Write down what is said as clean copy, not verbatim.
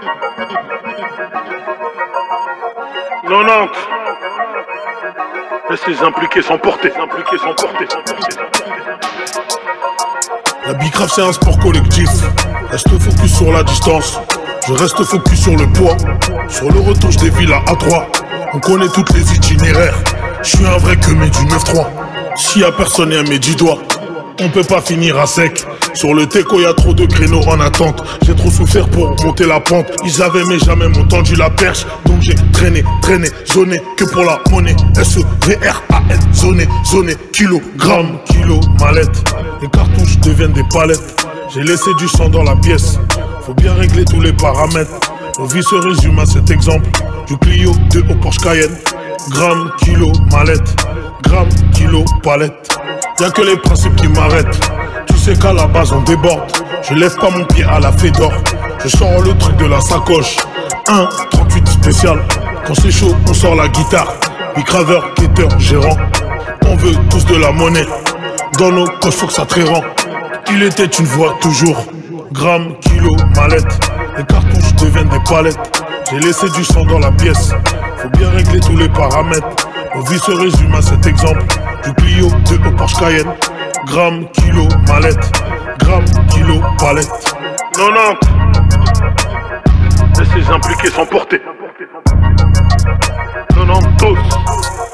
90. Laisse les impliqués s'emporter. La bicrave c'est un sport collectif. Reste focus sur la distance. Je reste focus sur le poids. Sur le retour je dévie la A3. On connaît toutes les itinéraires. Je suis un vrai que mais du 9-3. S'il y a personne et à mes 10 doigts, on peut pas finir à sec. Sur le teco y'a trop de créneaux en attente. J'ai trop souffert pour monter la pente. Ils avaient mais jamais m'ont tendu la perche. Donc j'ai traîné, zoné que pour la monnaie. S-E-V-R-A-N, zoné, kilogramme, kilo, mallette. Les cartouches deviennent des palettes. J'ai laissé du sang dans la pièce. Faut bien régler tous les paramètres. Nos vies se résument à cet exemple. Du Clio 2 au Porsche Cayenne. Gramme, kilo, mallette. Gramme, kilo, palette. Y'a que les principes qui m'arrêtent. Tu sais qu'à la base on déborde. Je lève pas mon pied à la Fédor. Je sors le truc de la sacoche. 1,38 spécial. Quand c'est chaud on sort la guitare. Bicraveur, quêteur, gérant. On veut tous de la monnaie. Dans nos coches faut que ça trérend. Il était une voix toujours. Gramme, kilo, mallette. Les cartouches deviennent des palettes. J'ai laissé du sang dans la pièce. Faut bien régler tous les paramètres. Nos vies se résument à cet exemple. Du Clio 2 au Porsche Cayenne. Gramme, kilo, mallette. Gramme, kilo, palette. 90. Laisse les impliqués s'emporter. 90 tous.